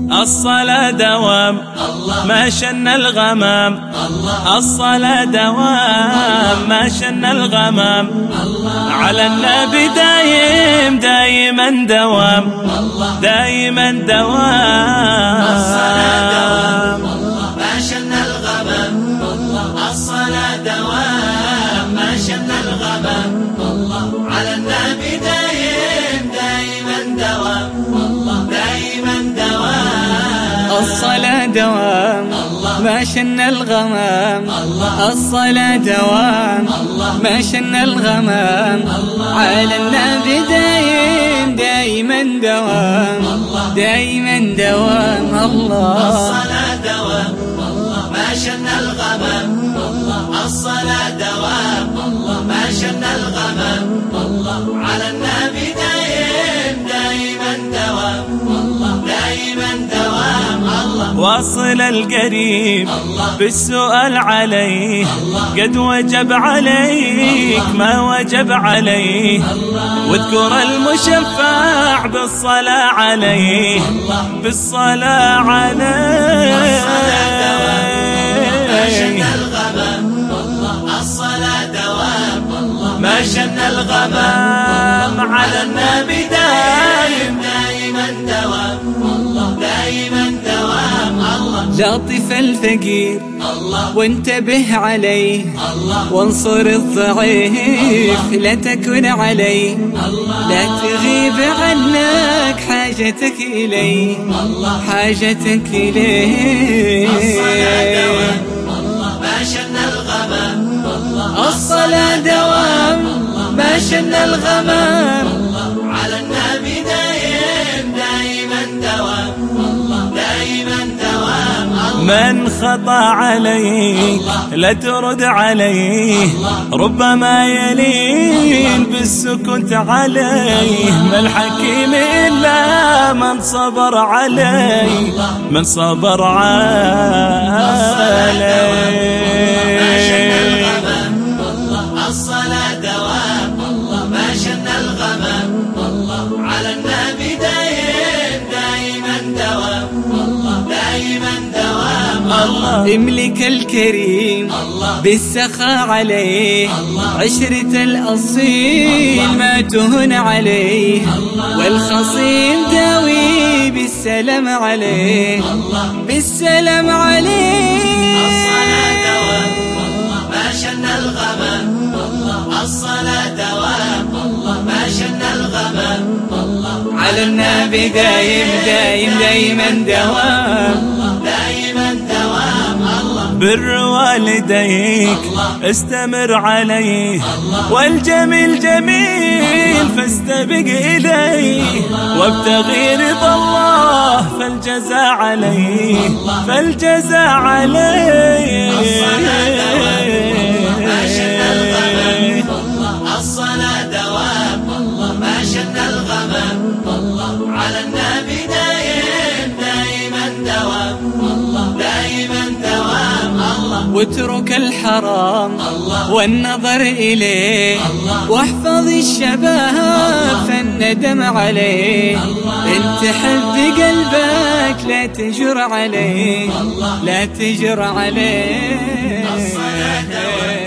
الصلاة دوام ما شن الغمام، الصلاة دوام ما شن الغمام، على النبي دايم دايما دوام، دايما دوام. الصلاة دوام ما شن الغمام، الصلاة دوام ما شن الغمام، على النبي دايم دايما دوام، دايما دوام. الصلاة دوام ما شن الغمام، الصلاة دوام ما شن الغمام، على النبي دايم دايما دوام، دايما دوام. الله الصلاة دوام ما شن الغمام، الصلاة دوام ما شن الغمام، على النبي دايم دايما دوام، دايما دوام. واصل القريب بالسؤال عليه، قد وجب عليك ما وجب عليه، واذكر المشفع بالصلاة عليه، بالصلاة عليه. ما شن الغمام، الصلاة دوام ما شن الغمام، على النبي دايم دايما دوام، دايما دوام. لاطف الفقير وانتبه عليه، وانصر الضعيف لا تكن عليه، لا تغيب عنك حاجتك إليه، حاجتك إليه. الصلاة دوام ما شن الغمام، الصلاة دوام ما شن الغمام، على النبي دايم دايما دوام، دايما دوام. من خطأ عليك لا ترد عليه، ربما يلين بالسكوت عليه، ما الحكيم إلا من صبر عليه، من صبر عليه. الصلاة دوام ما شن الغمام، على النبي دايم دايما دوام، دايما دوام. املك الكريم بالسخاء عليه، عشرة الأصيل ما تهن عليه، والخصيم داوي بالسلام عليه، بالسلام عليه. الصلاة دوام ما شن الغمام، الصلاة دوام ما شن الغمام، على النبي دايم دايم دايما دوام، دايما دوام. بر والديك استمر عليه، والجميل جميل فاستبق إليه، وابتغي رضا الله فالجزاء عليه، فالجزاء عليه. الصلاة دوام ما شن الغمام، على النبي دايم دايما دوام، دايما دوام. واترك الحرام والنظر إليه، واحفظ الشباب فالندم عليه، انت حب قلبك لا تجر عليه، لا تجر عليه.